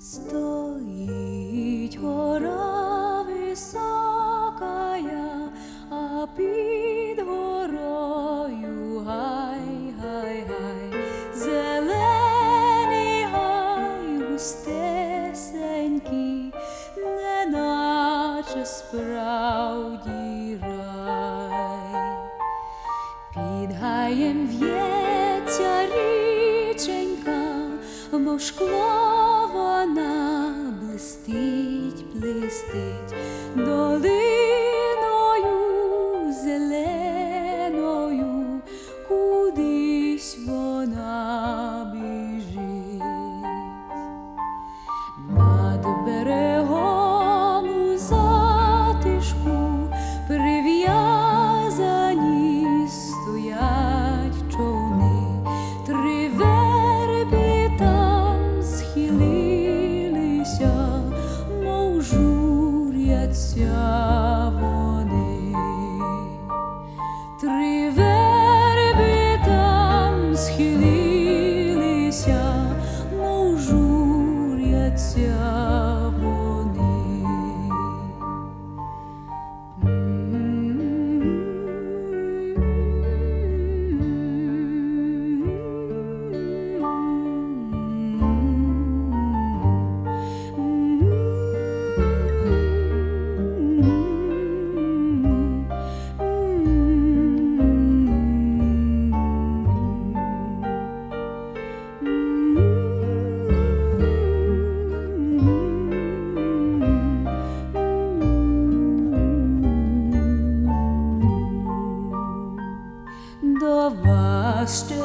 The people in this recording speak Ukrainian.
Стоїть гора високая, а під горою гай, зелений гай густесенький, неначе справді рай. Під гаєм в'ється річенька, мов шкло вона блистить, долиною зеленою, кудись вона біжить. Над берегом у затишку прив'язані стоять човни, три верби там схилилися, мов журяться вони. Три верби там схилилися, мов журяться вони. До вас ще